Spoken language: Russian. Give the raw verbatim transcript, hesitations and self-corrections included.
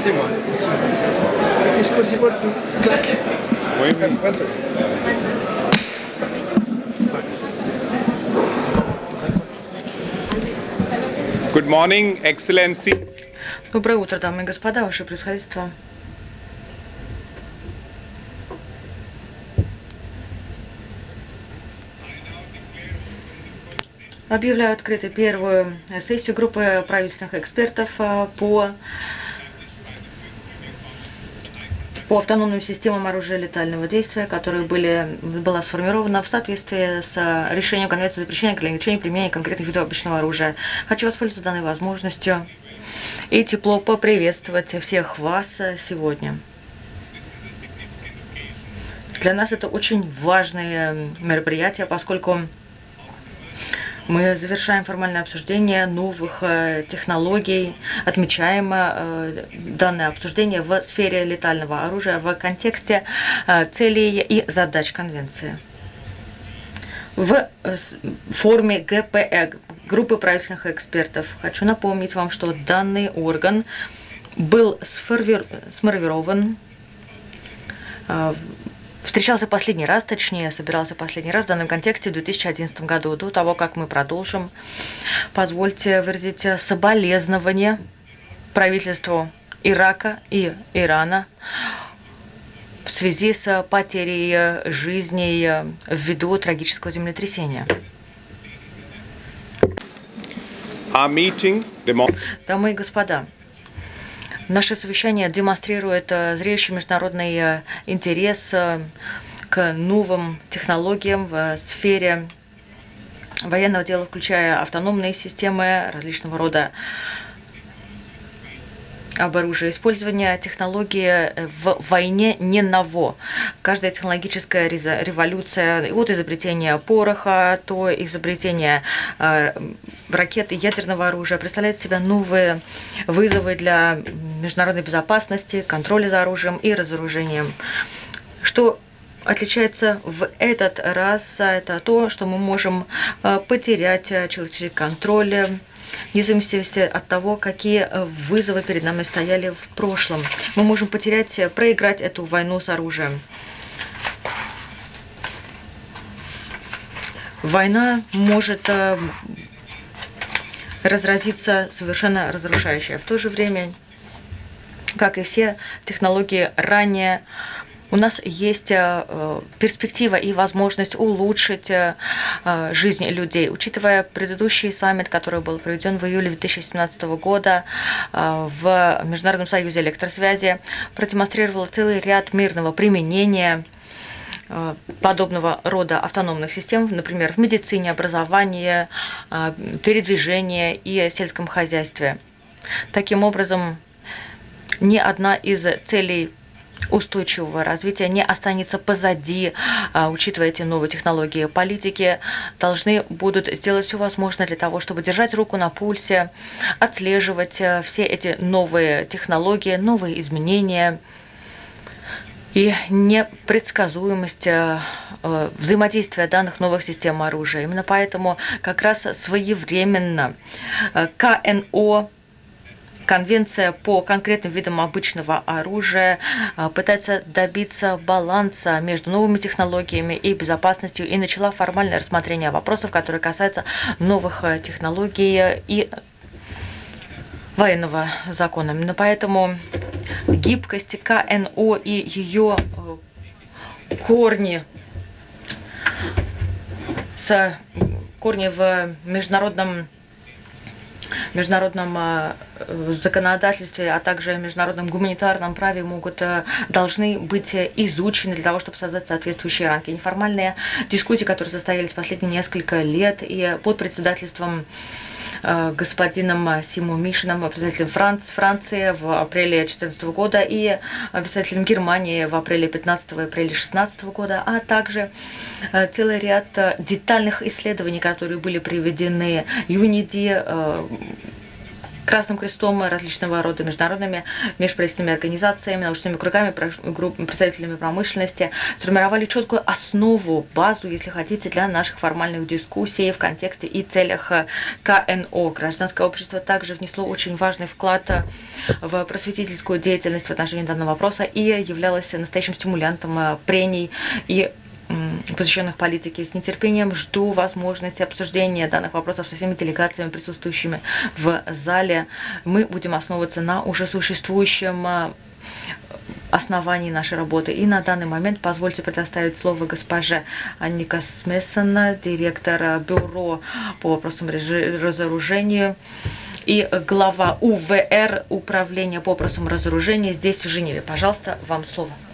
c'est moi. It is possible to clap. Oui, oui. One second. Good morning, Excellency. Доброе утро, дамы и господа, ваше превосходительство. Объявляю открытой первую сессию группы правительственных экспертов по, по автономным системам оружия летального действия, которые были, была сформирована в соответствии с решением Конвенции запрещения и ограничения применения конкретных видов обычного оружия. Хочу воспользоваться данной возможностью и тепло поприветствовать всех вас сегодня. Для нас это очень важное мероприятие, поскольку мы завершаем формальное обсуждение новых технологий, отмечаем данное обсуждение в сфере летального оружия в контексте целей и задач Конвенции. В форме ГПЭ, группы правительственных экспертов, хочу напомнить вам, что данный орган был сформирован, встречался последний раз, точнее, собирался последний раз в данном контексте в две тысячи одиннадцатом году. До того, как мы продолжим, позвольте выразить соболезнования правительству Ирака и Ирана в связи с потерей жизней ввиду трагического землетрясения. Дамы и господа, наше совещание демонстрирует зрелищный международный интерес к новым технологиям в сфере военного дела, включая автономные системы, различного рода оружия. Использование технологии в войне не ново. Каждая технологическая революция, от изобретения пороха, то изобретения ракет и ядерного оружия, представляет в себя новые вызовы для международной безопасности, контроля за оружием и разоружением. Что отличается в этот раз, это то, что мы можем потерять человеческий контроль, вне зависимости от того, какие вызовы перед нами стояли в прошлом. Мы можем потерять, проиграть эту войну с оружием. Война может разразиться совершенно разрушающе. В то же время, как и все технологии ранее, у нас есть перспектива и возможность улучшить жизнь людей. Учитывая предыдущий саммит, который был проведен в июле две тысячи семнадцатого года в Международном союзе электросвязи, продемонстрировал целый ряд мирного применения подобного рода автономных систем, например, в медицине, образовании, передвижении и сельском хозяйстве. Таким образом, ни одна из целей устойчивого развития не останется позади, учитывая эти новые технологии. Политики должны будут сделать все возможное для того, чтобы держать руку на пульсе, отслеживать все эти новые технологии, новые изменения и непредсказуемость взаимодействия данных новых систем оружия. Именно поэтому как раз своевременно КНО, Конвенция по конкретным видам обычного оружия, пытается добиться баланса между новыми технологиями и безопасностью и начала формальное рассмотрение вопросов, которые касаются новых технологий и военного закона. Именно поэтому гибкость КНО и ее корни, с корни в международном международном законодательстве, а также международном гуманитарном праве могут, должны быть изучены для того, чтобы создать соответствующие рамки. Неформальные дискуссии, которые состоялись последние несколько лет и под председательством господином Симо Мишином, представителем Франции в апреле две тысячи четырнадцатого года и представителем Германии в апреле пятнадцатого и апреле две тысячи шестнадцатого года, а также целый ряд детальных исследований, которые были приведены Юниди, Красным Крестом, различного рода международными межправительственными организациями, научными кругами, представителями промышленности, сформировали четкую основу, базу, если хотите, для наших формальных дискуссий в контексте и целях ка эн о. Гражданское общество также внесло очень важный вклад в просветительскую деятельность в отношении данного вопроса и являлось настоящим стимулянтом прений и посвященных политике. С нетерпением жду возможности обсуждения данных вопросов со всеми делегациями, присутствующими в зале. Мы будем основываться на уже существующем основании нашей работы. И на данный момент позвольте предоставить слово госпоже Анника Смессона, директор бюро по вопросам разоружения и глава у вэ эр Управления по вопросам разоружения здесь, в Женеве. Пожалуйста, вам слово.